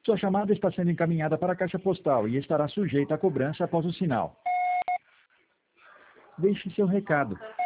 Sua chamada está sendo encaminhada para a caixa postal e estará sujeita a cobrança após o sinal. Deixe seu recado.